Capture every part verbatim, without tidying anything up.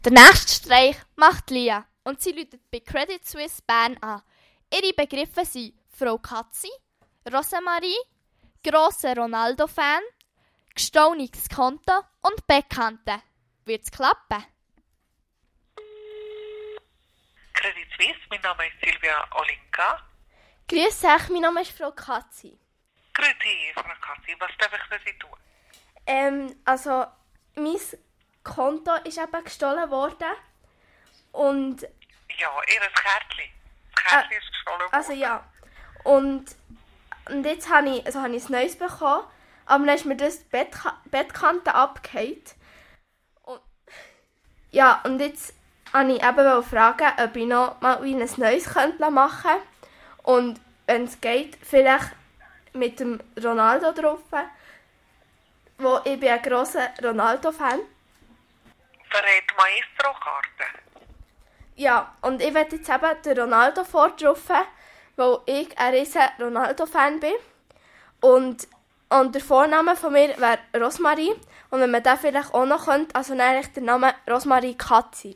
Der nächste Streich macht Lia und sie läutet bei Credit Suisse Bern an. Ihre Begriffe sind Frau Katzi, Rosemarie, grosser Ronaldo-Fan, gestauniges Konto und Bekannte. Wird's klappen? Credit Suisse, mein Name ist Silvia Olinka. Grüß euch, mein Name ist Frau Katzi. Grüezi, Frau Katzi, was darf ich für Sie tun? Ähm, also, mein Konto ist eben gestohlen worden. Und... Ja, Ihr Kärtchen. Das Kärtchen äh, ist gestohlen worden. Also ja. Und, und jetzt habe ich, also habe ich ein neues bekommen, aber dann ist mir das die Bettka- Bettkante abgefallen. Und, ja, und jetzt wollte ich eben fragen, ob ich noch mal wie ein neues könnte machen könnte. Und wenn es geht, vielleicht mit dem Ronaldo drauf, wo ich bin ein grosser Ronaldo-Fan. Verrät Maestro-Karte? Ja, und ich werde jetzt eben den Ronaldo vortrufen, weil ich ein riesen Ronaldo-Fan bin. Und, und der Vorname von mir wäre Rosmarie. Und wenn man den vielleicht auch noch könnte, also dann eigentlich der Name Rosmarie Katzi.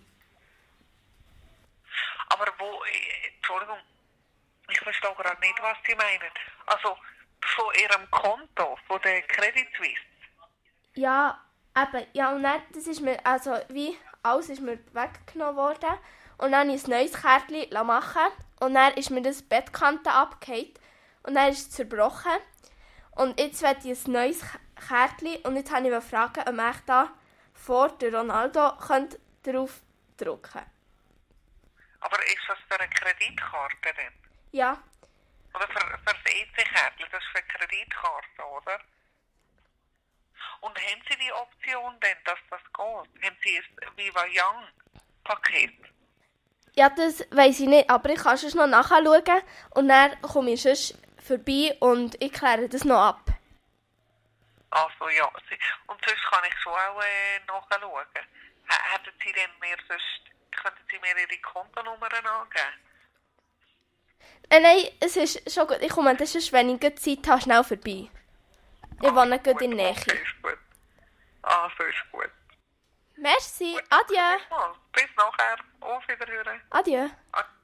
Aber wo, Entschuldigung, ich verstehe gerade nicht, was Sie meinen. Also von Ihrem Konto, von der Credit Suisse? Ja, eben, ja, und dann, das ist mir, also wie, alles ist mir weggenommen worden. Und dann habe ich ein neues Kärtchen machen und dann ist mir das Bettkante abgefallen und dann ist es zerbrochen. Und jetzt will ich ein neues Kärtchen und jetzt habe ich fragen, ob ich da vor der Ronaldo könnte drauf drücken. Aber ist das für eine Kreditkarte denn? Ja. Oder für, für das E C-Kärtchen, das ist für eine Kreditkarte, oder? Und haben Sie die Option denn, dass das geht? Haben Sie ein Viva Young-Paket? Ja, das weiss ich nicht, aber ich kann sonst noch nachschauen und dann komme ich sonst vorbei und ich kläre das noch ab. Also ja, und sonst kann ich schon auch äh, nachschauen. H- hätten Sie denn mir sonst, könnten Sie mir Ihre Kontonummern angeben? Äh, nein, es ist schon gut. Ich komme dann sonst, wenn ich gut Zeit habe, schnell vorbei. Ich Ah, wohne gut gut, in der Nähe. Okay, ist gut. Ah, so ist gut. Merci, Gut, adieu. Bis mal. Bis nachher. Auf Wiederhören. Adieu. Adieu.